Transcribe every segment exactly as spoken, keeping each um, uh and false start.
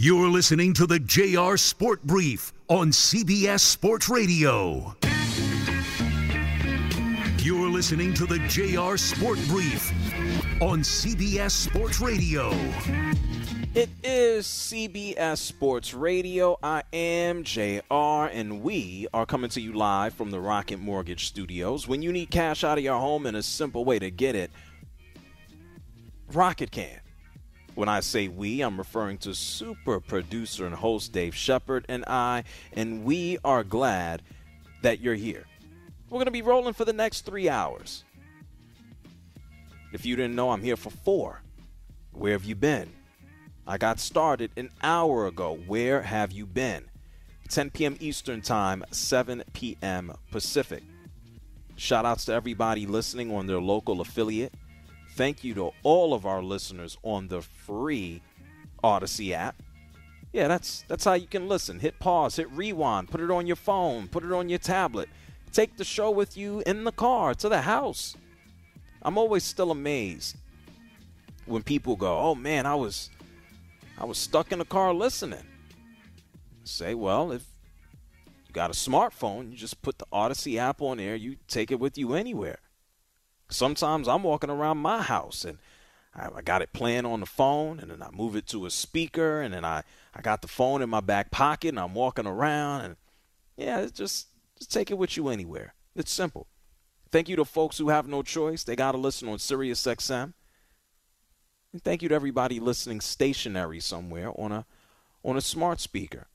You're listening to the J R Sport Brief on C B S Sports Radio. You're listening to the J R Sport Brief on C B S Sports Radio. It is C B S Sports Radio. I am J R, and we are coming to you live from the Rocket Mortgage Studios. When you need cash out of your home and a simple way to get it, Rocket can. When I say we, I'm referring to super producer and host Dave Shepard and I, and we are glad that you're here. We're going to be rolling for the next three hours. If you didn't know, I'm here for four. Where have you been? I got started an hour ago. Where have you been? ten p.m. Eastern Time, seven p.m. Pacific. Shout outs to everybody listening on their local affiliate. Thank you to all of our listeners on the free Odyssey app. Yeah, that's that's how you can listen. Hit pause, hit rewind, put it on your phone, put it on your tablet. Take the show with you in the car, to the house. I'm always still amazed when people go, oh man, I was I was stuck in the car listening. Say, well, if you got a smartphone, you just put the Odyssey app on there, you take it with you anywhere. Sometimes I'm walking around my house and I, I got it playing on the phone, and then I move it to a speaker, and then I, I got the phone in my back pocket and I'm walking around, and yeah, it's just, just take it with you anywhere. It's simple. Thank you to folks who have no choice. They got to listen on Sirius X M. And thank you to everybody listening stationary somewhere on a on a smart speaker.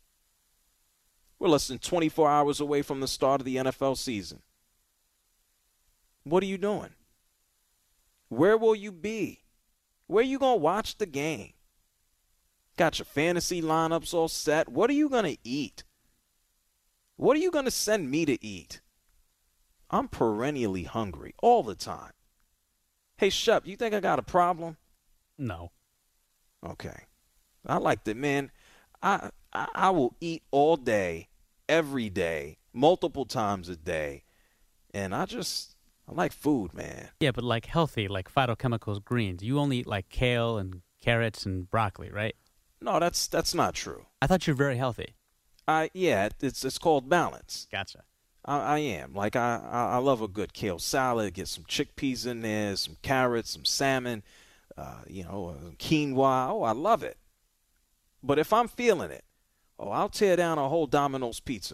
We're less than twenty-four hours away from the start of the N F L season. What are you doing? Where will you be? Where are you going to watch the game? Got your fantasy lineups all set. What are you going to eat? What are you going to send me to eat? I'm perennially hungry all the time. Hey, Shep, you think I got a problem? No. Okay. I like that, man. I, I I will eat all day, every day, multiple times a day, and I just... I like food, man. Yeah, but like healthy, like phytochemicals, greens. You only eat like kale and carrots and broccoli, right? No, that's that's not true. I thought you were very healthy. I yeah, it's it's called balance. Gotcha. I, I am. Like I, I I love a good kale salad. Get some chickpeas in there, some carrots, some salmon, uh, you know, uh, quinoa. Oh, I love it. But if I'm feeling it, oh, I'll tear down a whole Domino's pizza.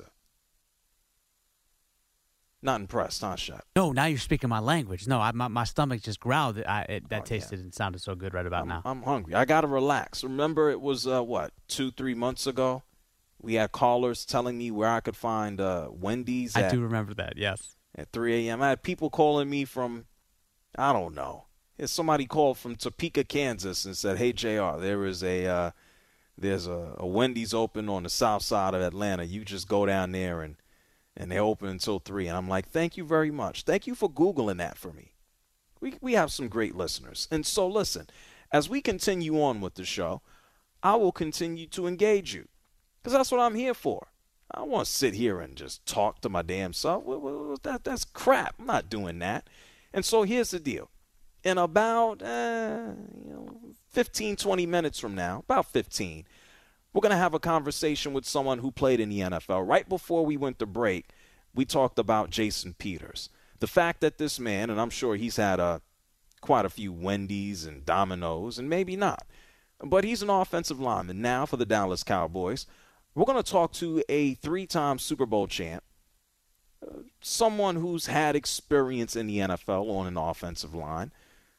Not impressed, huh, Shep? No, now you're speaking my language. No, I, my, my stomach just growled. I, it, that oh, tasted yeah. and sounded so good right about I'm, now. I'm hungry. I got to relax. Remember it was, uh, what, two, three months ago? We had callers telling me where I could find uh, Wendy's. I at, do remember that, yes. At three a.m. I had people calling me from, I don't know. Somebody called from Topeka, Kansas and said, hey, J R, there is a, uh, there's a, a Wendy's open on the south side of Atlanta. You just go down there and And they're open until three. And I'm like, thank you very much. Thank you for Googling that for me. We we have some great listeners. And so, listen, as we continue on with the show, I will continue to engage you. Because that's what I'm here for. I don't want to sit here and just talk to my damn self. Well, well, that, that's crap. I'm not doing that. And so here's the deal. In about uh, you know, fifteen, twenty minutes from now, about fifteen, we're going to have a conversation with someone who played in the N F L. Right before we went to break, we talked about Jason Peters. The fact that this man, and I'm sure he's had a, quite a few Wendy's and Domino's, and maybe not, but he's an offensive lineman now for the Dallas Cowboys. We're going to talk to a three-time Super Bowl champ, uh, someone who's had experience in the N F L on an offensive line.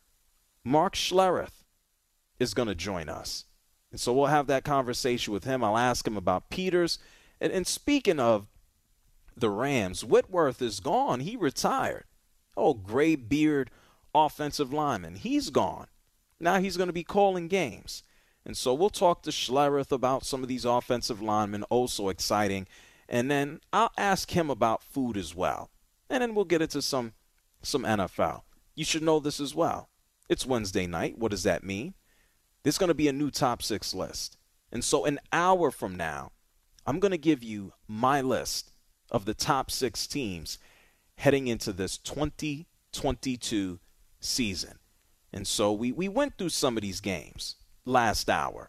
Mark Schlereth is going to join us. And so we'll have that conversation with him. I'll ask him about Peters. And, and speaking of the Rams, Whitworth is gone. He retired. Oh, gray beard offensive lineman. He's gone. Now he's going to be calling games. And so we'll talk to Schlereth about some of these offensive linemen. Oh, so exciting. And then I'll ask him about food as well. And then we'll get into some, some N F L. You should know this as well. It's Wednesday night. What does that mean? There's going to be a new top six list. And so an hour from now, I'm going to give you my list of the top six teams heading into this twenty twenty-two season. And so we, we went through some of these games last hour.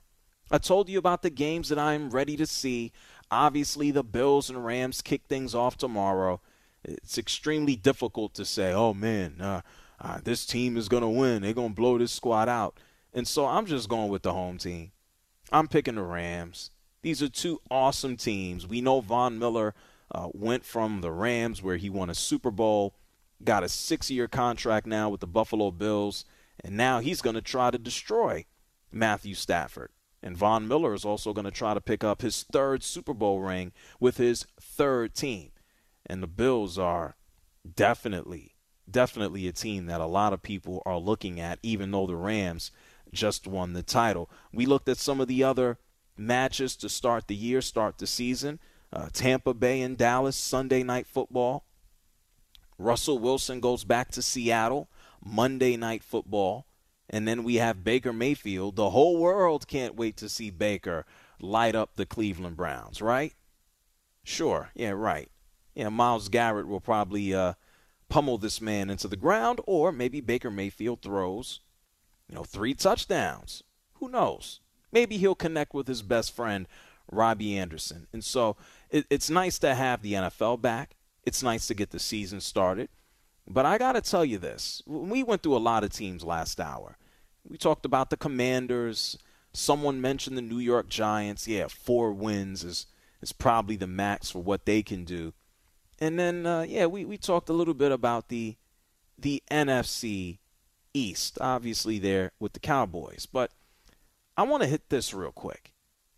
I told you about the games that I'm ready to see. Obviously, the Bills and Rams kick things off tomorrow. It's extremely difficult to say, oh, man, uh, uh, this team is going to win. They're going to blow this squad out. And so I'm just going with the home team. I'm picking the Rams. These are two awesome teams. We know Von Miller uh, went from the Rams, where he won a Super Bowl, got a six-year contract now with the Buffalo Bills, and now he's going to try to destroy Matthew Stafford. And Von Miller is also going to try to pick up his third Super Bowl ring with his third team. And the Bills are definitely, definitely a team that a lot of people are looking at, even though the Rams just won the title. We looked at some of the other matches to start the year, start the season. Uh, Tampa Bay and Dallas, Sunday Night Football. Russell Wilson goes back to Seattle, Monday Night Football. And then we have Baker Mayfield. The whole world can't wait to see Baker light up the Cleveland Browns, right? Sure. Yeah, right. Yeah, Myles Garrett will probably uh, pummel this man into the ground, or maybe Baker Mayfield throws, you know, three touchdowns. Who knows? Maybe he'll connect with his best friend, Robbie Anderson. And so it, it's nice to have the N F L back. It's nice to get the season started. But I got to tell you this. We went through a lot of teams last hour. We talked about the Commanders. Someone mentioned the New York Giants. Yeah, four wins is, is probably the max for what they can do. And then, uh, yeah, we, we talked a little bit about the the N F C East. Obviously, there with the Cowboys. But I want to hit this real quick.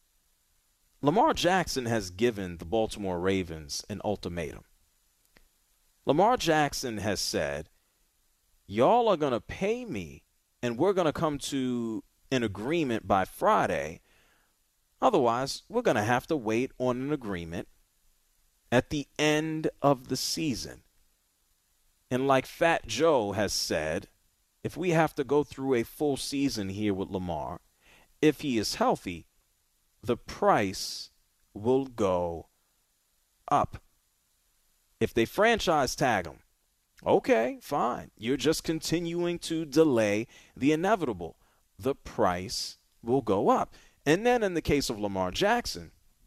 Lamar Jackson has given the Baltimore Ravens an ultimatum. Lamar Jackson has said, y'all are going to pay me, and we're going to come to an agreement by Friday. Otherwise, we're going to have to wait on an agreement at the end of the season. And like Fat Joe has said, if we have to go through a full season here with Lamar, if he is healthy, the price will go up. If they franchise tag him, okay, fine. You're just continuing to delay the inevitable. The price will go up. And then in the case of Lamar Jackson,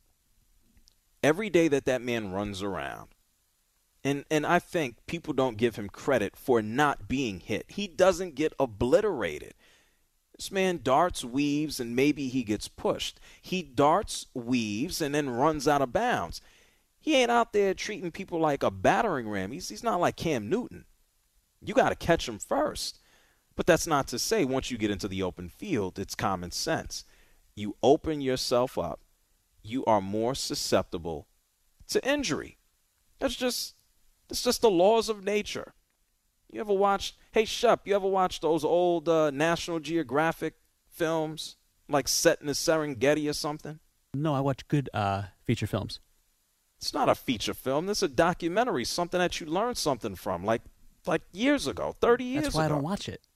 every day that that man runs around, and, and I think people don't give him credit for not being hit. He doesn't get obliterated. This man darts, weaves, and maybe he gets pushed. He darts, weaves, and then runs out of bounds. He ain't out there treating people like a battering ram. He's, he's not like Cam Newton. You got to catch him first. But that's not to say once you get into the open field, it's common sense. You open yourself up, you are more susceptible to injury. That's just that's just the laws of nature. You ever watched, hey, Shep, you ever watch those old uh, National Geographic films, like Set in the Serengeti or something? No, I watch good uh, feature films. It's not a feature film. This is a documentary, something that you learned something from, like like years ago, thirty years ago. That's why ago. I don't watch it.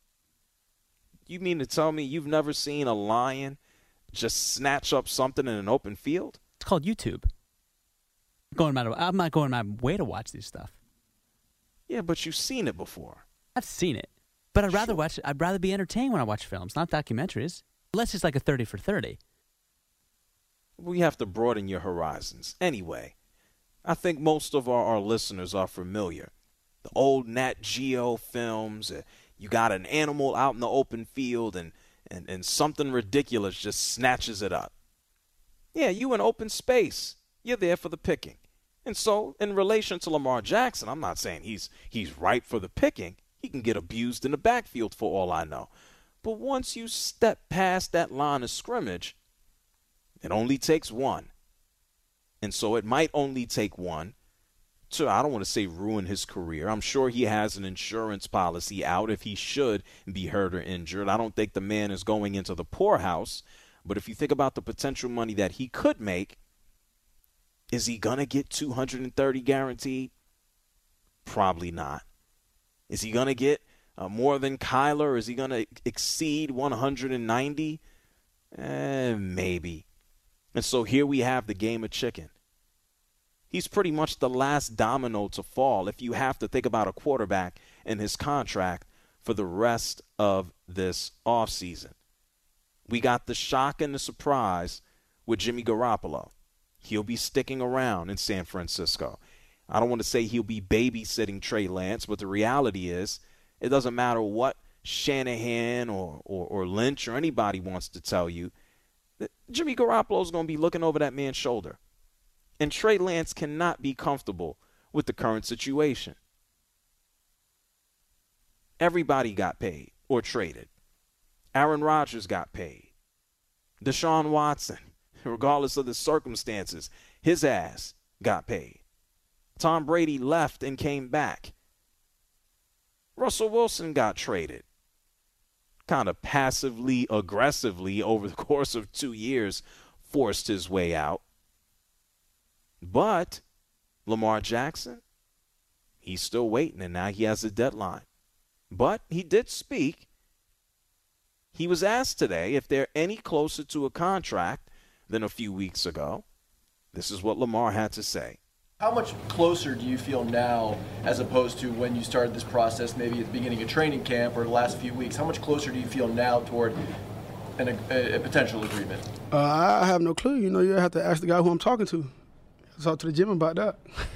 You mean to tell me you've never seen a lion just snatch up something in an open field? It's called YouTube. Going my, I'm not going my way to watch this stuff. Yeah, but you've seen it before. I've seen it. But I'd rather Sure. watch. I'd rather be entertained when I watch films, not documentaries. Unless it's like a thirty for thirty. We have to broaden your horizons. Anyway, I think most of our, our listeners are familiar. The old Nat Geo films, uh, you got an animal out in the open field and, and, and something ridiculous just snatches it up. Yeah, you in open space. You're there for the picking. And so, in relation to Lamar Jackson, I'm not saying he's he's ripe for the picking. He can get abused in the backfield for all I know. But once you step past that line of scrimmage, it only takes one. And so it might only take one to, I don't want to say ruin his career. I'm sure he has an insurance policy out if he should be hurt or injured. I don't think the man is going into the poorhouse. But if you think about the potential money that he could make, is he going to get two hundred thirty guaranteed? Probably not. Is he going to get uh, more than Kyler? Is he going to exceed one hundred ninety? Eh, maybe. And so here we have the game of chicken. He's pretty much the last domino to fall if you have to think about a quarterback and his contract for the rest of this offseason. We got the shock and the surprise with Jimmy Garoppolo. He'll be sticking around in San Francisco. I don't want to say he'll be babysitting Trey Lance, but the reality is it doesn't matter what Shanahan or, or, or Lynch or anybody wants to tell you. Jimmy Garoppolo is going to be looking over that man's shoulder. And Trey Lance cannot be comfortable with the current situation. Everybody got paid or traded. Aaron Rodgers got paid. Deshaun Watson, regardless of the circumstances, his ass got paid. Tom Brady left and came back. Russell Wilson got traded. Kind of passively, aggressively over the course of two years, forced his way out. But Lamar Jackson, he's still waiting, and now he has a deadline. But he did speak. He was asked today if they're any closer to a contract than a few weeks ago. This is what Lamar had to say. How much closer do you feel now as opposed to when you started this process, maybe at the beginning of training camp or the last few weeks? How much closer do you feel now toward an, a, a potential agreement? Uh, I have no clue. You know, you have to ask the guy who I'm talking to. I'll talk to the gym about that.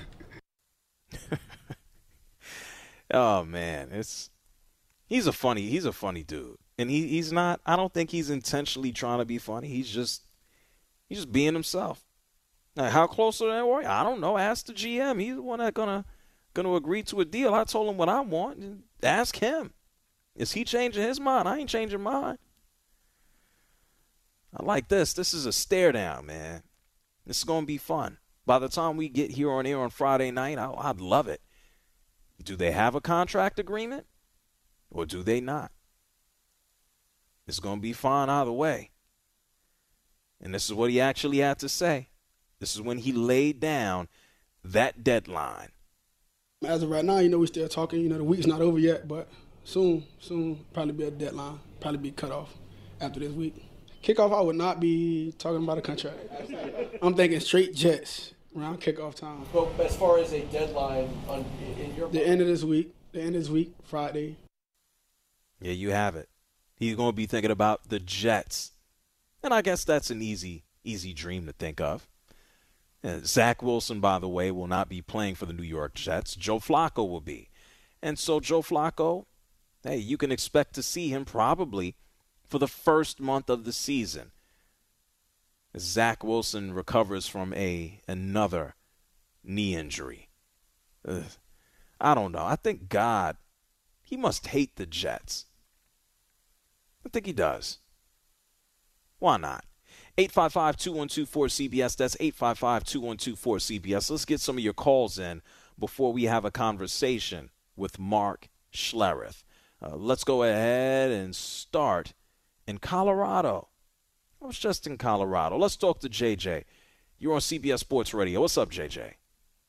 Oh, man. it's He's a funny, he's a funny dude. And he, he's not, I don't think he's intentionally trying to be funny. He's just, he's just being himself. Now, how close are they? I don't know. Ask the G M. He's the one that's gonna gonna agree to a deal. I told him what I want. Ask him. Is he changing his mind? I ain't changing mine. I like this. This is a stare down, man. This is gonna be fun. By the time we get here on air on Friday night, I, I'd love it. Do they have a contract agreement, or do they not? It's gonna be fun either way. And this is what he actually had to say. This is when he laid down that deadline. As of right now, you know, we're still talking. You know, the week's not over yet, but soon, soon, probably be a deadline, probably be cut off after this week. Kickoff, I would not be talking about a contract. I'm thinking straight Jets around kickoff time. Well, as far as a deadline on, in your The end of this week, the end of this week, Friday. Yeah, you have it. He's going to be thinking about the Jets. And I guess that's an easy, easy dream to think of. Uh, Zach Wilson, by the way, will not be playing for the New York Jets. Joe Flacco will be. And so Joe Flacco, hey, you can expect to see him probably for the first month of the season. Zach Wilson recovers from a another knee injury. Ugh. I don't know. I think God, he must hate the Jets. I think he does. Why not? eight five five, two one two, four C B S. That's eight five five, two one two, four C B S. Let's get some of your calls in before we have a conversation with Mark Schlereth. Uh, let's go ahead and start in Colorado. I was just in Colorado. Let's talk to J J. You're on C B S Sports Radio. What's up, J J?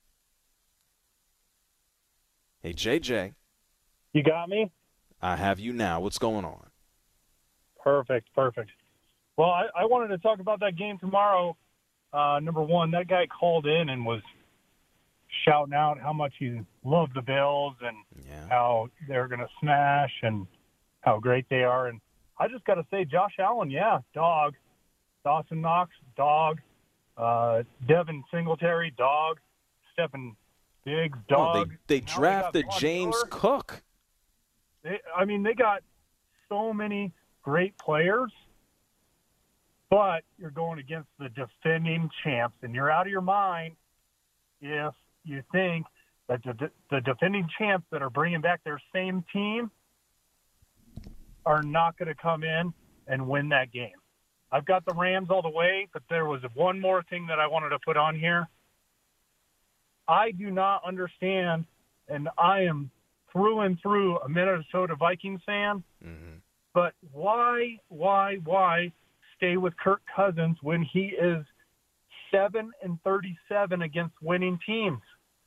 Hey, J J. You got me? I have you now. What's going on? Perfect, perfect. Well, I, I wanted to talk about that game tomorrow. Uh, number one, that guy called in and was shouting out how much he loved the Bills and Yeah. how they're going to smash and how great they are. And I just got to say, Josh Allen, yeah, dog. Dawson Knox, dog. Uh, Devin Singletary, dog. Stephen Diggs, dog. Oh, they they Now drafted got Claude James Miller. Cook. They, I mean, they got so many great players, but you're going against the defending champs, and you're out of your mind if you think that the, the defending champs that are bringing back their same team are not going to come in and win that game. I've got the Rams all the way, but there was one more thing that I wanted to put on here. I do not understand, and I am through and through a Minnesota Vikings fan, Mm-hmm. but why, why, why stay with Kirk Cousins when he is seven and thirty-seven against winning teams?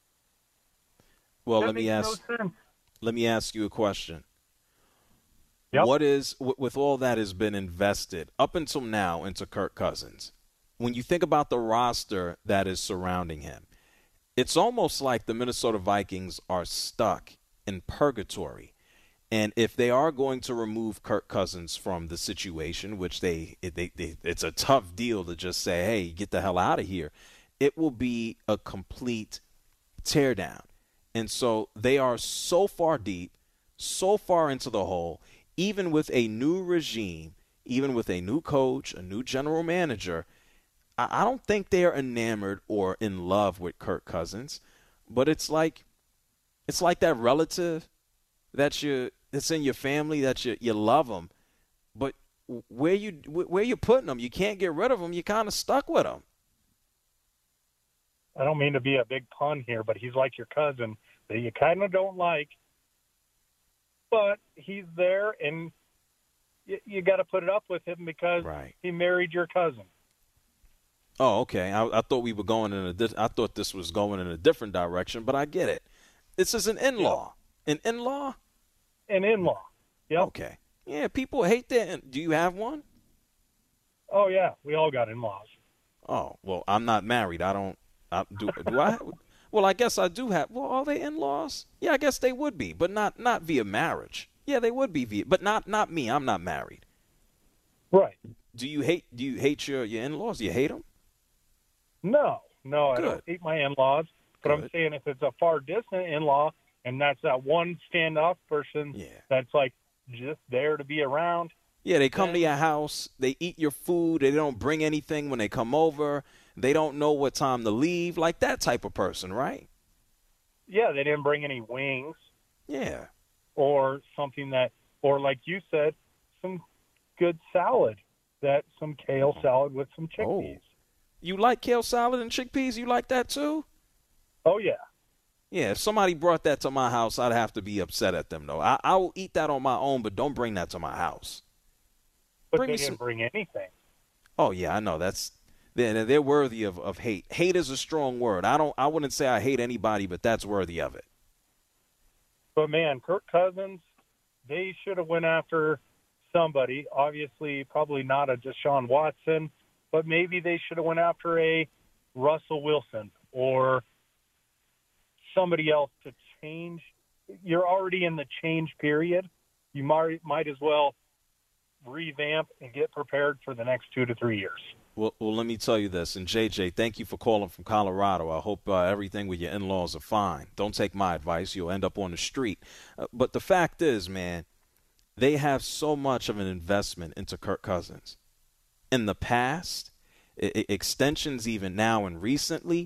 Well, That let me makes ask. no sense. Let me ask you a question. Yep. What is, w- with all that has been invested up until now into Kirk Cousins, when you think about the roster that is surrounding him, it's almost like the Minnesota Vikings are stuck in purgatory. And if they are going to remove Kirk Cousins from the situation, which they, they, they it's a tough deal to just say, hey, get the hell out of here, it will be a complete teardown. And so they are so far deep, so far into the hole, even with a new regime, even with a new coach, a new general manager. I, I don't think they are enamored or in love with Kirk Cousins, but it's like it's like that relative that you that's in your family that you you love them, but where you where you putting them, you can't get rid of them. You're kind of stuck with them. I don't mean to be a big pun here, but he's like your cousin that you kind of don't like, but he's there, and you, you got to put it up with him because right. he married your cousin. Oh, okay. I, I thought we were going in a. Di- I thought this was going in a different direction, but I get it. This is an in-law. Yep. An in-law. An in-law. Yep. Okay. Yeah, people hate that. Do you have one? Oh yeah, we all got in-laws. Oh well, I'm not married. I don't. I, do do I? Well, I guess I do have. Well, are they in-laws? Yeah, I guess they would be, but not not via marriage. Yeah, they would be via, but not not me. I'm not married. Right. Do you hate? Do you hate your your in-laws? Do you hate them? No, no, Good. I don't hate my in-laws. But Good. I'm saying if it's a far distant in-law and that's that one standoff person Yeah. that's like just there to be around. Yeah, they come then, to your house. They eat your food. They don't bring anything when they come over. They don't know what time to leave. Like that type of person, right? Yeah, they didn't bring any wings Yeah. or something that, or like you said, some good salad, that some kale salad with some chickpeas. Oh. You like kale salad and chickpeas? You like that too? Oh, yeah. Yeah, if somebody brought that to my house, I'd have to be upset at them, though. I, I will eat that on my own, but don't bring that to my house. But Bring they me didn't some- bring anything. Oh, yeah, I know. That's they're, they're worthy of, of hate. Hate is a strong word. I don't. I wouldn't say I hate anybody, but that's worthy of it. But, man, Kirk Cousins, they should have went after somebody. Obviously, probably not a Deshaun Watson, but maybe they should have went after a Russell Wilson or somebody else to change. You're already in the change period. You might might as well revamp and get prepared for the next two to three years. Well, well, let me tell you this. And, J J, thank you for calling from Colorado. I hope uh, everything with your in-laws are fine. Don't take my advice. You'll end up on the street. Uh, but the fact is, man, they have so much of an investment into Kirk Cousins. In the past, I- extensions even now and recently,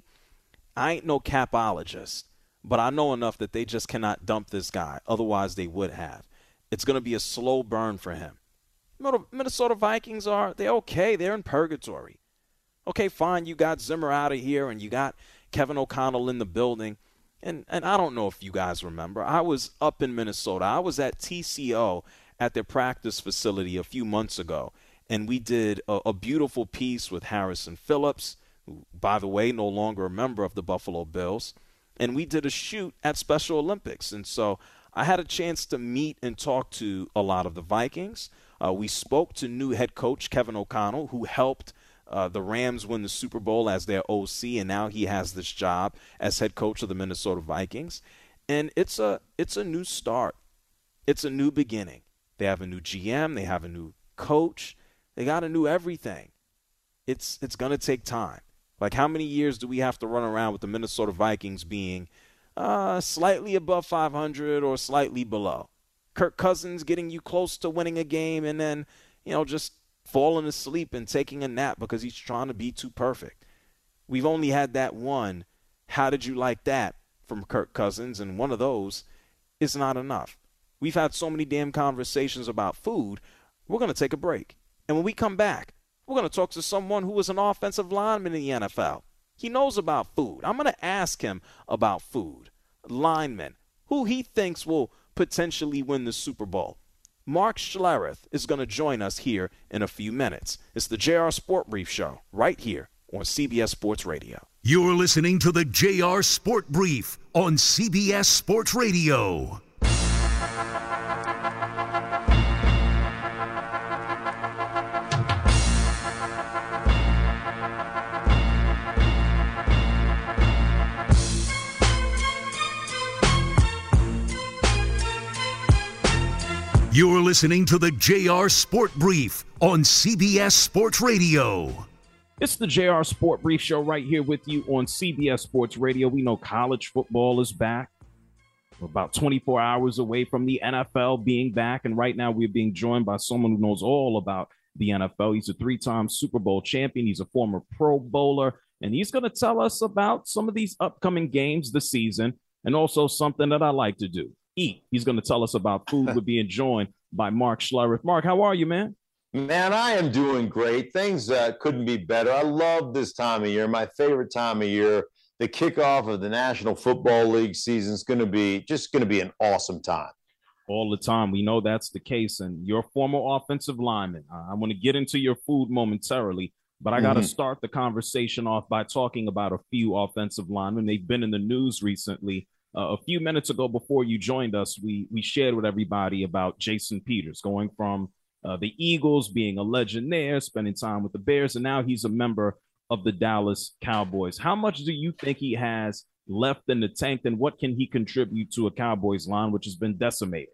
I ain't no capologist, but I know enough that they just cannot dump this guy. Otherwise, they would have. It's going to be a slow burn for him. Minnesota Vikings are, they're okay. They're in purgatory. Okay, fine, you got Zimmer out of here and you got Kevin O'Connell in the building. And and I don't know if you guys remember. I was up in Minnesota. I was at T C O at their practice facility a few months ago. And we did a, a beautiful piece with Harrison Phillips, who, by the way, no longer a member of the Buffalo Bills. And we did a shoot at Special Olympics. And so I had a chance to meet and talk to a lot of the Vikings. Uh, we spoke to new head coach Kevin O'Connell, who helped uh, the Rams win the Super Bowl as their O C, and now he has this job as head coach of the Minnesota Vikings. And it's a it's a new start. It's a new beginning. They have a new G M. They have a new coach. They got a new everything. It's it's going to take time. Like, how many years do we have to run around with the Minnesota Vikings being uh, slightly above five hundred or slightly below? Kirk Cousins getting you close to winning a game and then, you know, just falling asleep and taking a nap because he's trying to be too perfect. We've only had that one. How did you like that from Kirk Cousins? And one of those is not enough. We've had so many damn conversations about food. We're going to take a break. And when we come back, we're going to talk to someone who was an offensive lineman in the N F L. He knows about food. I'm going to ask him about food. Linemen, who he thinks will potentially win the Super Bowl. Mark Schlereth is going to join us here in a few minutes. It's the J R Sport Brief Show right here on C B S Sports Radio. You're listening to the J R Sport Brief on C B S Sports Radio. You're listening to the J R Sport Brief on C B S Sports Radio. It's the J R Sport Brief Show right here with you on C B S Sports Radio. We know college football is back. We're about twenty-four hours away from the N F L being back, and right now we're being joined by someone who knows all about the N F L. He's a three-time Super Bowl champion. He's a former Pro Bowler, and he's going to tell us about some of these upcoming games this season and also something that I like to do. Eat. He's going to tell us about food. We're being joined by Mark Schlereth. Mark, how are you, man? Man, I am doing great. Things uh, couldn't be better. I love this time of year. My favorite time of year. The kickoff of the National Football League season is going to be just going to be an awesome time. All the time. We know that's the case. And you're a former offensive lineman. Uh, I want to get into your food momentarily, but I got to mm-hmm. start the conversation off by talking about a few offensive linemen. They've been in the news recently. Uh, a few minutes ago, before you joined us, we we shared with everybody about Jason Peters going from uh, the Eagles, being a legend there, spending time with the Bears, and now he's a member of the Dallas Cowboys. How much do you think he has left in the tank, and what can he contribute to a Cowboys line which has been decimated?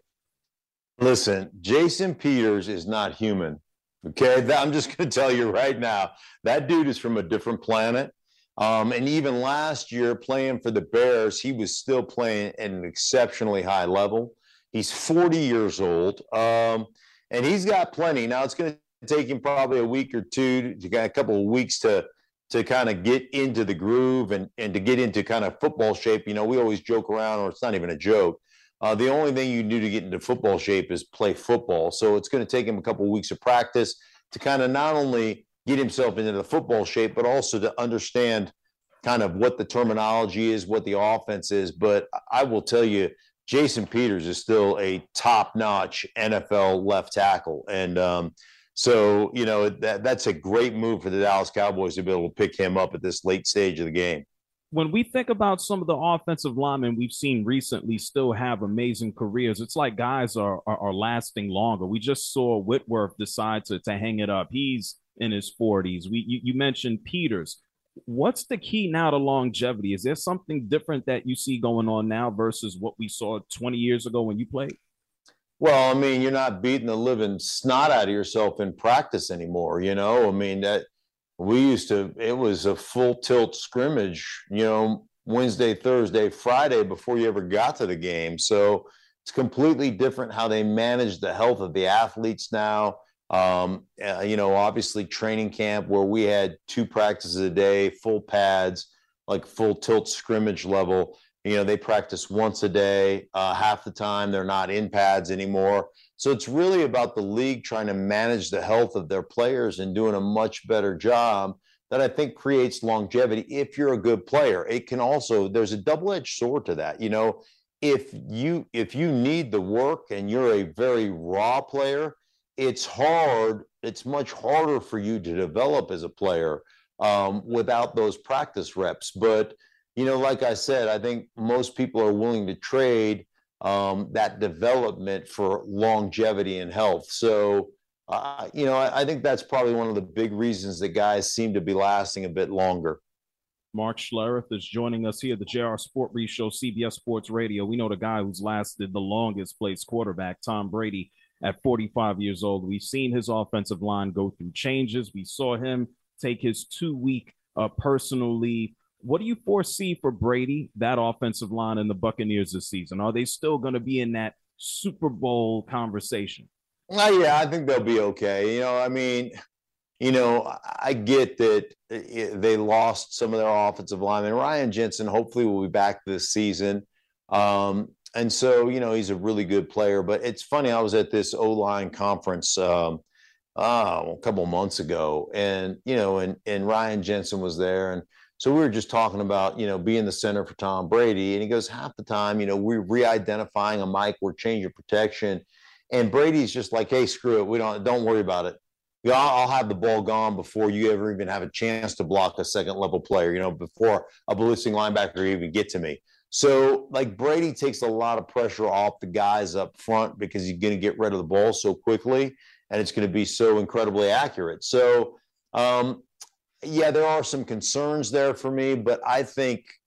Listen, Jason Peters is not human. Okay, I'm just going to tell you right now, that dude is from a different planet. Um, and even last year, playing for the Bears, he was still playing at an exceptionally high level. He's forty years old, um, and he's got plenty. Now, it's going to take him probably a week or two, to get a couple of weeks to to kind of get into the groove and, and to get into kind of football shape. You know, we always joke around, or it's not even a joke. Uh, the only thing you do to get into football shape is play football. So it's going to take him a couple of weeks of practice to kind of not only get himself into the football shape, but also to understand kind of what the terminology is, what the offense is. But I will tell you, Jason Peters is still a top-notch N F L left tackle. And um, so, you know, that that's a great move for the Dallas Cowboys to be able to pick him up at this late stage of the game. When we think about some of the offensive linemen we've seen recently still have amazing careers, it's like guys are are, are lasting longer. We just saw Whitworth decide to, to hang it up. He's in his forties. We you, you mentioned Peters. What's the key now to longevity? Is there something different that you see going on now versus what we saw twenty years ago when you played? Well, I mean, you're not beating the living snot out of yourself in practice anymore. You know, I mean, that we used to, it was a full tilt scrimmage, you know, Wednesday, Thursday, Friday before you ever got to the game. So it's completely different how they manage the health of the athletes now. Um, uh, you know, obviously training camp where we had two practices a day, full pads, like full tilt scrimmage level. You know, they practice once a day. Uh, half the time they're not in pads anymore. So it's really about the league trying to manage the health of their players and doing a much better job that I think creates longevity if you're a good player. It can also, there's a double-edged sword to that. You know, if you if you need the work and you're a very raw player, it's hard, it's much harder for you to develop as a player um, without those practice reps. But, you know, like I said, I think most people are willing to trade um, that development for longevity and health. So, uh, you know, I, I think that's probably one of the big reasons that guys seem to be lasting a bit longer. Mark Schlereth is joining us here at the J R Sport Brief Show, C B S Sports Radio. We know the guy who's lasted the longest placed quarterback, Tom Brady, at forty-five years old. We've seen his offensive line go through changes. We saw him take his two-week uh, personal leave. What do you foresee for Brady, that offensive line, and the Buccaneers this season? Are they still going to be in that Super Bowl conversation? Well, yeah, I think they'll be okay. You know, I mean, you know, I get that they lost some of their offensive linemen. Ryan Jensen hopefully will be back this season. Um, and so, you know, he's a really good player. But it's funny, I was at this O-line conference um, oh, a couple of months ago, and, you know, and, and Ryan Jensen was there. And so we were just talking about, you know, being the center for Tom Brady. And he goes, half the time, you know, we're re-identifying a mic, we're changing protection. And Brady's just like, hey, screw it. We don't, don't worry about it. You know, I'll have the ball gone before you ever even have a chance to block a second level player, you know, before a blitzing linebacker even get to me. So like Brady takes a lot of pressure off the guys up front because he's going to get rid of the ball so quickly and it's going to be so incredibly accurate. So, um, yeah, there are some concerns there for me, but I think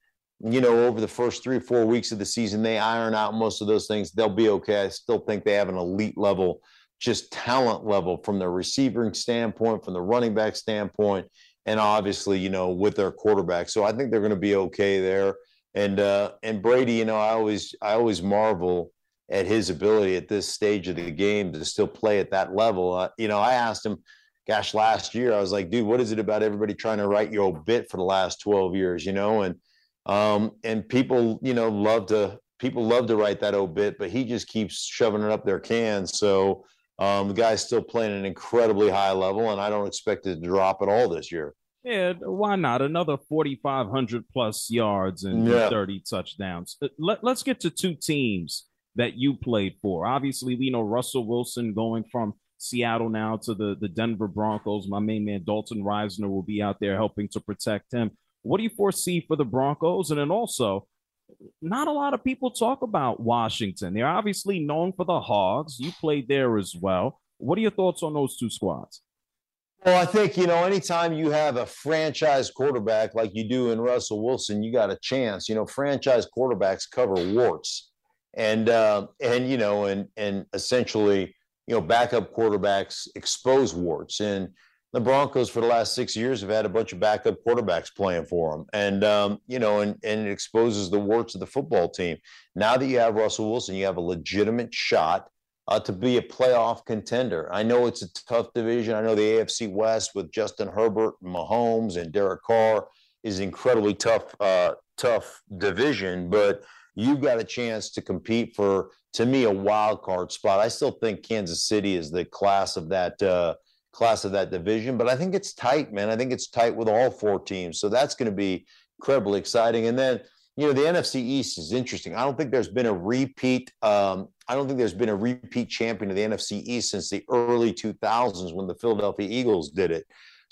you know, over the first three or four weeks of the season, they iron out most of those things, they'll be okay. I still think they have an elite level, just talent level from the receiving standpoint, from the running back standpoint, and obviously, you know, with their quarterback. So I think they're going to be okay there. And uh, and Brady, you know, I always I always marvel at his ability at this stage of the game to still play at that level. Uh, you know, I asked him, gosh, last year, I was like, dude, what is it about everybody trying to write your obit for the last twelve years, you know? And um, and people, you know, love to people love to write that obit, but he just keeps shoving it up their cans. So um, the guy's still playing at an incredibly high level, and I don't expect it to drop at all this year. Yeah, why not? Another forty-five hundred plus yards and yeah. thirty touchdowns. Let, let's get to two teams that you played for. Obviously, we know Russell Wilson going from Seattle now to the, the Denver Broncos. My main man, Dalton Risner, will be out there helping to protect him. What do you foresee for the Broncos? And then also, not a lot of people talk about Washington. They're obviously known for the Hogs. You played there as well. What are your thoughts on those two squads? Well, I think, you know, anytime you have a franchise quarterback like you do in Russell Wilson, you got a chance. You know, franchise quarterbacks cover warts. And, uh, and you know, and and essentially, you know, backup quarterbacks expose warts. And the Broncos for the last six years have had a bunch of backup quarterbacks playing for them. And, um, you know, and, and it exposes the warts of the football team. Now that you have Russell Wilson, you have a legitimate shot uh, to be a playoff contender. I know it's a tough division. I know the A F C West with Justin Herbert, Mahomes, and Derek Carr is incredibly tough, uh, tough division, but you've got a chance to compete for, to me, a wild card spot. I still think Kansas City is the class of that uh, class of that division, but I think it's tight, man. I think it's tight with all four teams. So that's going to be incredibly exciting. And then, you know, the N F C East is interesting. I don't think there's been a repeat. Um, I don't think there's been a repeat champion of the N F C East since the early two thousands when the Philadelphia Eagles did it.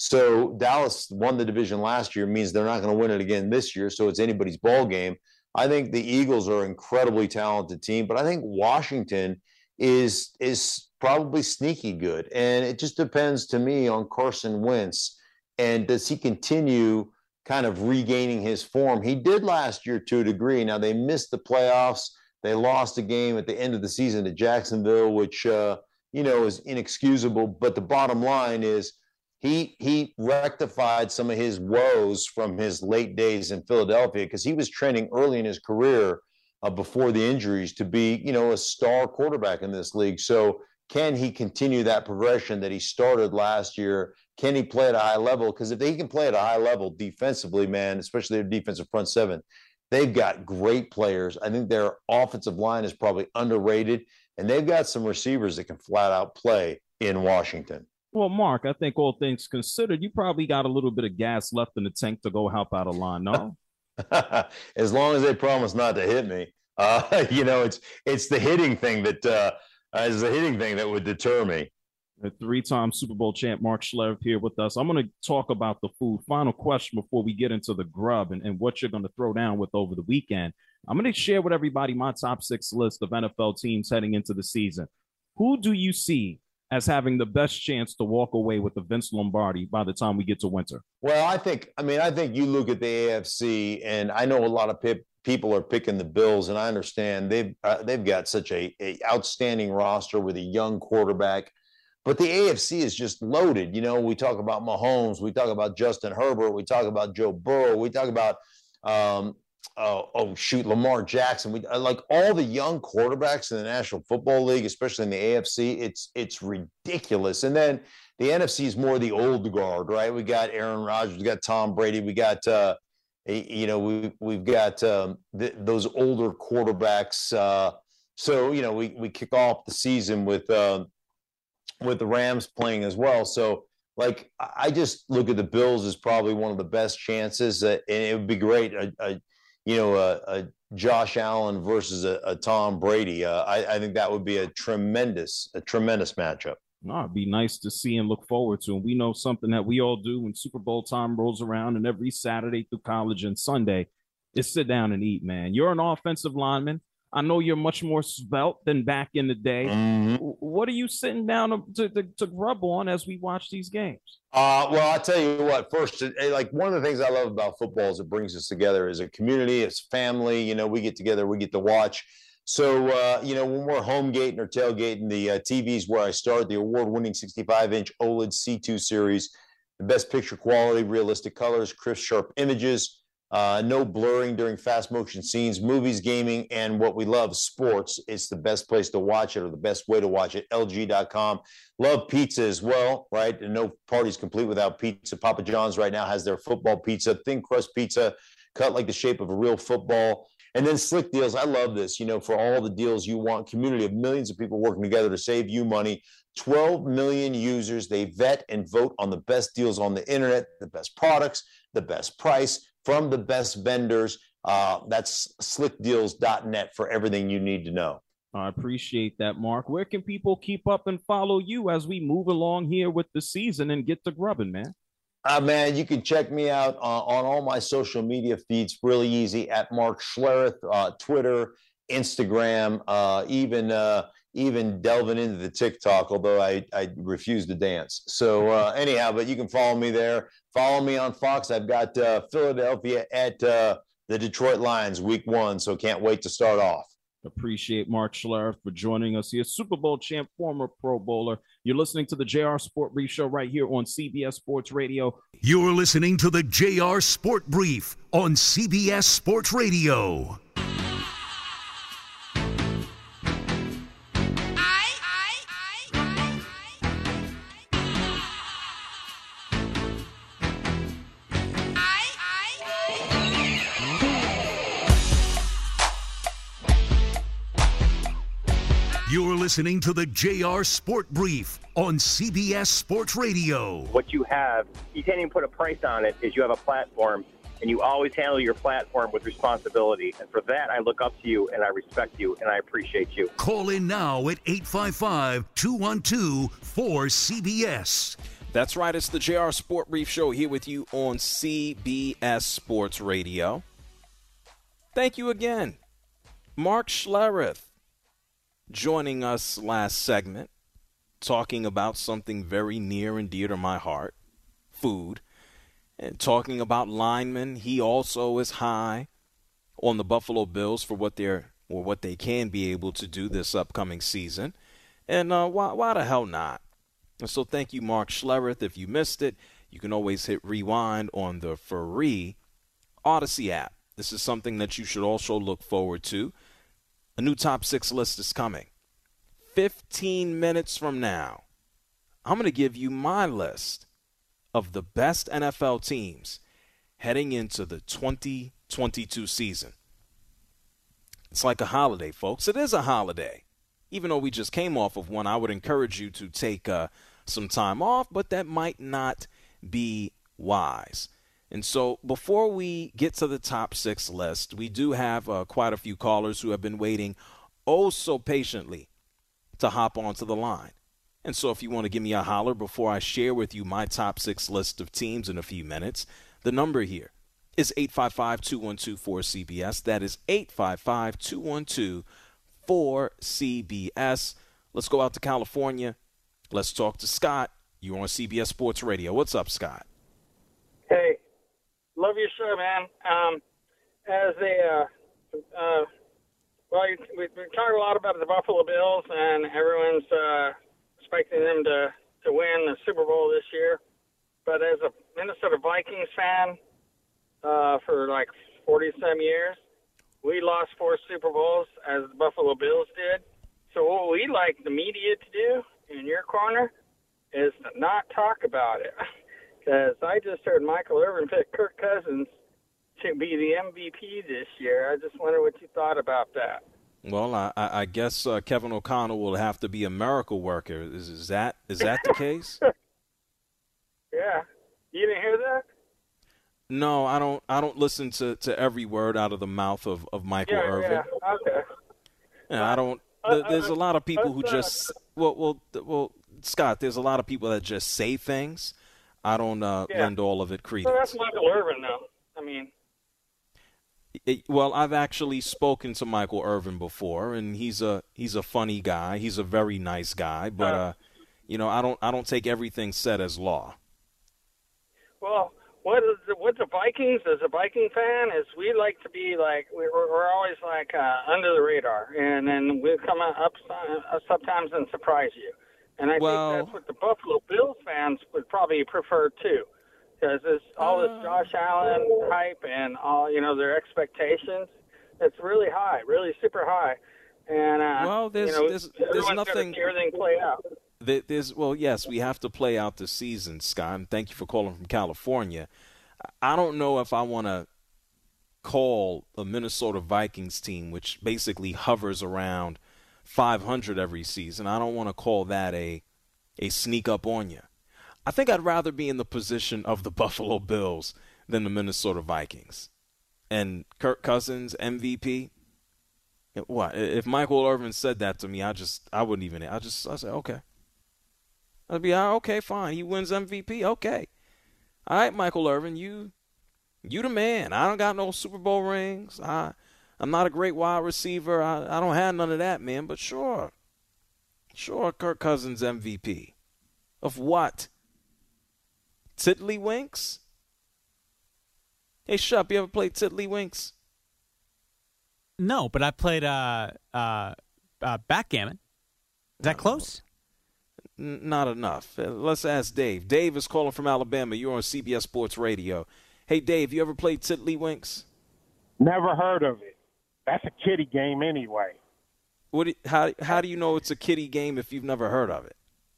So Dallas won the division last year, means they're not going to win it again this year. So it's anybody's ball game. I think the Eagles are an incredibly talented team, but I think Washington is is probably sneaky good. And it just depends to me on Carson Wentz. And does he continue kind of regaining his form? He did last year to a degree. Now, they missed the playoffs. They lost a game at the end of the season to Jacksonville, which, uh, you know, is inexcusable. But the bottom line is he he rectified some of his woes from his late days in Philadelphia, because he was trending early in his career uh, before the injuries to be, you know, a star quarterback in this league. So can he continue that progression that he started last year? Can he play at a high level? Because if he can play at a high level defensively, man, especially their defensive front seven, they've got great players. I think their offensive line is probably underrated, and they've got some receivers that can flat out play in Washington. Well, Mark, I think all things considered, you probably got a little bit of gas left in the tank to go help out a line, no? As long as they promise not to hit me. Uh, you know, it's it's the hitting thing that uh, is the hitting thing that would deter me. A three-time Super Bowl champ Mark Schlereth here with us. I'm going to talk about the food. Final question before we get into the grub and, and what you're going to throw down with over the weekend. I'm going to share with everybody my top six list of N F L teams heading into the season. Who do you see as having the best chance to walk away with the Vince Lombardi by the time we get to winter? Well, I think, I mean, I think you look at the A F C, and I know a lot of pe- people are picking the Bills, and I understand they've uh, they've got such a, a outstanding roster with a young quarterback. But the A F C is just loaded. You know, we talk about Mahomes, we talk about Justin Herbert, we talk about Joe Burrow, we talk about, um, oh, oh, shoot, Lamar Jackson. We like all the young quarterbacks in the National Football League, especially in the A F C. It's it's ridiculous. And then the N F C is more the old guard, right? We got Aaron Rodgers, we got Tom Brady, we got, uh, you know, we we've got um, th- those older quarterbacks. Uh, so you know, we we kick off the season with. Uh, with the Rams playing as well. So, like, I just look at the Bills as probably one of the best chances, uh, and it would be great, a, a, you know, a, a Josh Allen versus a, a Tom Brady. Uh, I, I think that would be a tremendous, a tremendous matchup. No, it'd be nice to see and look forward to. And we know something that we all do when Super Bowl time rolls around, and every Saturday through college and Sunday is sit down and eat, man. You're an offensive lineman. I know you're much more svelte than back in the day. Mm-hmm. What are you sitting down to, to, to rub on as we watch these games? Uh, well, I'll tell you what, first, like one of the things I love about football is it brings us together as a community, as family. You know, we get together, we get to watch. So, uh, you know, when we're home gating or tailgating, the uh, T V's where I start, the award-winning sixty-five inch OLED C two series, the best picture quality, realistic colors, crisp, sharp images. Uh, no blurring during fast motion scenes, movies, gaming, and what we love, sports. It's the best place to watch it, or the best way to watch it, L G dot com. Love pizza as well, right? And no party's complete without pizza. Papa John's right now has their football pizza, thin crust pizza, cut like the shape of a real football. And then Slick Deals. I love this, you know, for all the deals you want. Community of millions of people working together to save you money. twelve million users. They vet and vote on the best deals on the internet, the best products, the best price, from the best vendors. Uh, that's slick deals dot net for everything you need to know. I appreciate that, Mark. Where can people keep up and follow you as we move along here with the season and get to grubbing, man? Uh, man, you can check me out uh, on all my social media feeds. Really easy, at Mark Schlereth, uh, Twitter, Instagram, uh, even uh, even delving into the TikTok, although I, I refuse to dance. So uh, anyhow, but you can follow me there. Follow me on Fox. I've got uh, Philadelphia at uh, the Detroit Lions week one, so can't wait to start off. Appreciate Mark Schlereth for joining us here. Super Bowl champ, former Pro Bowler. You're listening to the J R Sport Brief Show right here on C B S Sports Radio. You're listening to the J R Sport Brief on C B S Sports Radio. You're listening to the J R Sport Brief on C B S Sports Radio. What you have, you can't even put a price on it, is you have a platform, and you always handle your platform with responsibility. And for that, I look up to you, and I respect you, and I appreciate you. Call in now at eight five five, two one two, four C B S. That's right. It's the J R Sport Brief Show here with you on C B S Sports Radio. Thank you again, Mark Schlereth, joining us last segment, talking about something very near and dear to my heart, food, and talking about linemen. He also is high on the Buffalo Bills for what they're or what they can be able to do this upcoming season. And uh, why, why the hell not? And so thank you, Mark Schlereth. If you missed it, you can always hit rewind on the free Odyssey app. This is something that you should also look forward to. A new top six list is coming. fifteen minutes from now, I'm going to give you my list of the best N F L teams heading into the twenty twenty-two season. It's like a holiday, folks. It is a holiday. Even though we just came off of one, I would encourage you to take uh, some time off, but that might not be wise. And so before we get to the top six list, we do have uh, quite a few callers who have been waiting oh so patiently to hop onto the line. And so if you want to give me a holler before I share with you my top six list of teams in a few minutes, the number here is eight five five, two one two, four C B S. That is eight five five, two one two, four C B S. Let's go out to California. Let's talk to Scott. You're on C B S Sports Radio. What's up, Scott? Hey. Love your show, man. Um, as a, uh, uh, well, we, we talk a lot about the Buffalo Bills, and everyone's uh, expecting them to, to win the Super Bowl this year. But as a Minnesota Vikings fan uh, for like forty-some years, we lost four Super Bowls as the Buffalo Bills did. So what we like the media to do in your corner is to not talk about it. Because I just heard Michael Irvin pick Kirk Cousins to be the M V P this year. I just wonder what you thought about that. Well, I, I guess uh, Kevin O'Connell will have to be a miracle worker. Is, is that is that the case? Yeah, you didn't hear that? No, I don't. I don't listen to, to every word out of the mouth of, of Michael yeah, Irvin. Yeah, okay. Yeah, I don't. Uh, there's uh, a lot of people who uh, just well, well, well, Scott. There's a lot of people that just say things. I don't uh, yeah. lend all of it credence. Well, that's Michael Irvin, though. I mean, It, well, I've actually spoken to Michael Irvin before, and he's a he's a funny guy. He's a very nice guy, but uh, you know, I don't I don't take everything said as law. Well, what is the, what the Vikings as a Viking fan is we like to be like we're, we're always like uh, under the radar, and then we come up uh, sometimes and surprise you. And I well, think that's what the Buffalo Bills fans would probably prefer too, because it's all this uh, Josh Allen hype and all you know their expectations. It's really high, really super high. And uh, well, there's you know, there's there's nothing. See everything play out. There's well, yes, we have to play out the season, Scott. And thank you for calling from California. I don't know if I want to call a Minnesota Vikings team, which basically hovers around five hundred every season. I don't want to call that a a sneak up on you. I think I'd rather be in the position of the Buffalo Bills than the Minnesota Vikings. And Kirk Cousins, M V P. What if Michael Irvin said that to me? I just I wouldn't even. I just I say okay. I'd be ah, okay, fine. He wins M V P. Okay, all right, Michael Irvin, you you the man. I don't got no Super Bowl rings. I I'm not a great wide receiver. I I don't have none of that, man. But sure, sure, Kirk Cousins M V P of what? Tiddlywinks? Hey, Shup, you ever played Tiddlywinks? No, but I played uh, uh, uh, backgammon. Is that close? N- not enough. Uh, let's ask Dave. Dave is calling from Alabama. You're on C B S Sports Radio. Hey, Dave, you ever played Tiddlywinks? Never heard of it. That's a kiddie game anyway. What? Do, how how do you know it's a kiddie game if you've never heard of it?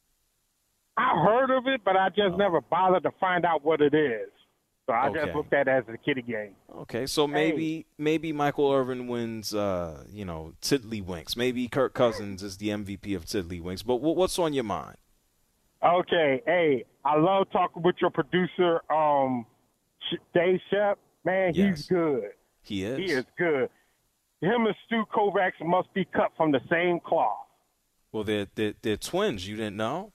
I heard of it, but I just oh. never bothered to find out what it is. So I okay. just looked at it as a kiddie game. Okay, so maybe hey. maybe Michael Irvin wins, uh, you know, Tiddlywinks. Maybe Kirk Cousins is the M V P of Tiddlywinks. But w- what's on your mind? Okay, hey, I love talking with your producer, um, Dave Shep. Man, yes. he's good. He is? He is good. Him and Stu Kovacs must be cut from the same cloth. Well, they're, they're, they're twins. You didn't know?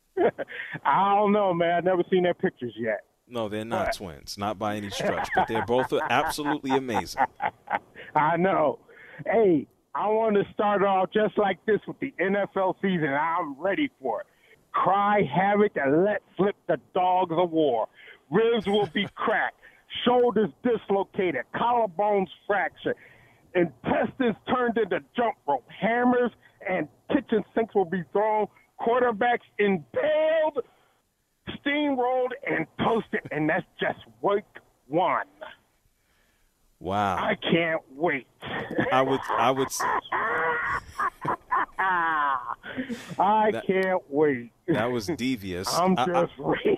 I don't know, man. I've never seen their pictures yet. No, they're not what? twins, not by any stretch, but they're both absolutely amazing. I know. Hey, I want to start off just like this with the N F L season. I'm ready for it. Cry havoc and let slip the dogs of war. Ribs will be cracked, shoulders dislocated, collarbones fractured, intestines turned into jump rope. Hammers and kitchen sinks will be thrown. Quarterbacks impaled, steamrolled, and toasted, and that's just week one. Wow! I can't wait. I would, I would. I that, can't wait. That was devious. I'm I, just I, ready.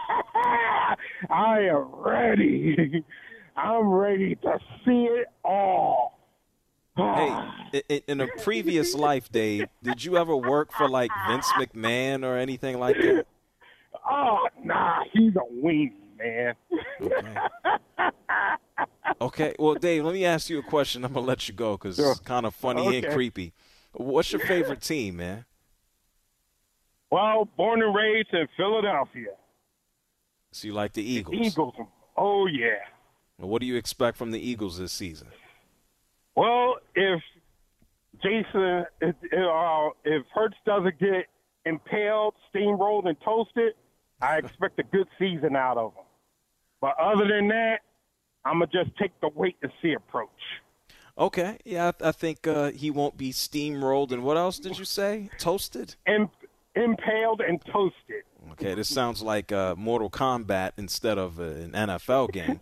I am ready. I'm ready to see it all. Hey, in, in a previous life, Dave, did you ever work for like Vince McMahon or anything like that? Oh, nah, he's a weenie, man. Okay. Okay, well, Dave, let me ask you a question. I'm going to let you go because sure. It's kind of funny okay. and creepy. What's your favorite team, man? Well, born and raised in Philadelphia. So you like the Eagles? The Eagles. Oh, yeah. Well, what do you expect from the Eagles this season? Well, if Jason, if, uh, if Hurts doesn't get impaled, steamrolled, and toasted, I expect a good season out of him. But other than that, I'm going to just take the wait-and-see approach. Okay. Yeah, I, I think uh, he won't be steamrolled. And what else did you say? Toasted? Imp- impaled and toasted. Okay, this sounds like uh, Mortal Kombat instead of uh, an N F L game.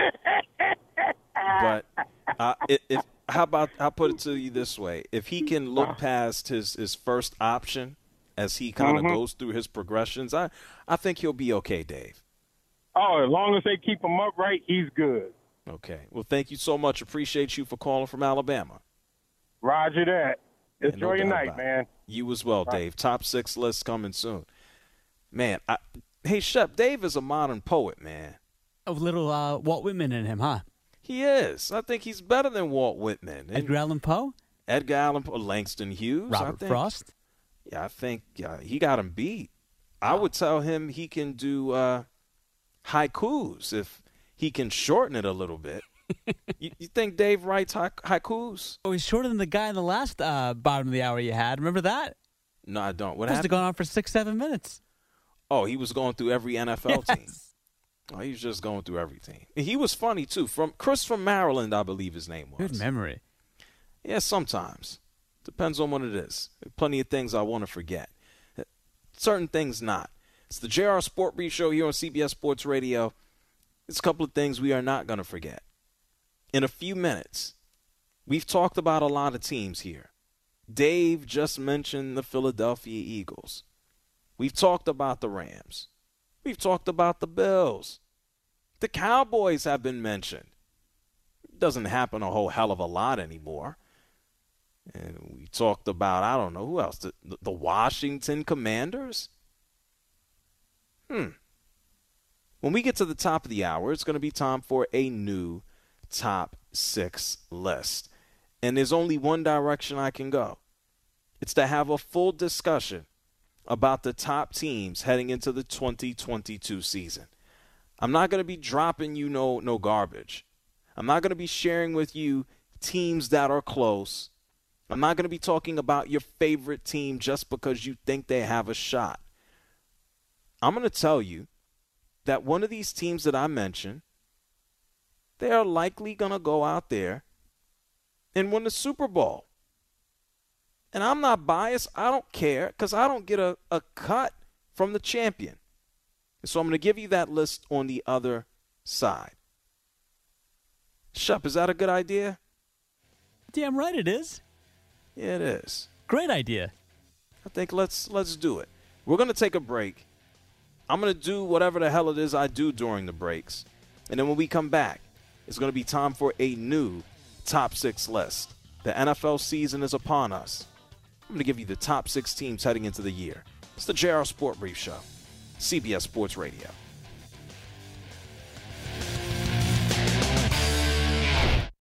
But uh, if how about I'll put it to you this way: if he can look past his, his first option as he kind of mm-hmm. goes through his progressions, I I think he'll be okay, Dave. Oh, as long as they keep him upright, he's good. Okay. Well, thank you so much. Appreciate you for calling from Alabama. Roger that. Enjoy no your night, man. You as well, Dave. Top six list coming soon. Man, I, hey, Shep, Dave is a modern poet, man. A little uh, Walt Whitman in him, huh? He is. I think he's better than Walt Whitman. And Edgar Allan Poe? Edgar Allan Poe, Langston Hughes. Robert I think. Frost? Yeah, I think uh, he got him beat. I would tell him he can do uh, haikus if he can shorten it a little bit. you, you think Dave writes haik- haikus? Oh, he's shorter than the guy in the last uh, bottom of the hour you had. Remember that? No, I don't. What Must have happened? gone on for six, seven minutes. Oh, he was going through every N F L Yes. team. Oh, he was just going through every team. And he was funny, too. From Chris from Maryland, I believe his name was. Good memory. Yeah, sometimes. Depends on what it is. Plenty of things I want to forget. Certain things not. It's the J R Sport Brief Show here on C B S Sports Radio. There's a couple of things we are not going to forget. In a few minutes, we've talked about a lot of teams here. Dave just mentioned the Philadelphia Eagles. We've talked about the Rams. We've talked about the Bills. The Cowboys have been mentioned. It doesn't happen a whole hell of a lot anymore. And we talked about, I don't know, who else? The, the Washington Commanders? Hmm. When we get to the top of the hour, it's going to be time for a new top six list. And there's only one direction I can go. It's to have a full discussion about the top teams heading into the twenty twenty-two season. I'm not going to be dropping you no, no garbage. I'm not going to be sharing with you teams that are close. I'm not going to be talking about your favorite team just because you think they have a shot. I'm going to tell you that one of these teams that I mentioned, they are likely going to go out there and win the Super Bowl. And I'm not biased. I don't care because I don't get a, a cut from the champion. So I'm going to give you that list on the other side. Shep, is that a good idea? Damn right it is. Yeah, it is. Great idea. I think let's let's do it. We're going to take a break. I'm going to do whatever the hell it is I do during the breaks. And then when we come back, it's going to be time for a new top six list. The N F L season is upon us. I'm going to give you the top six teams heading into the year. It's the J R Sport Brief Show, C B S Sports Radio.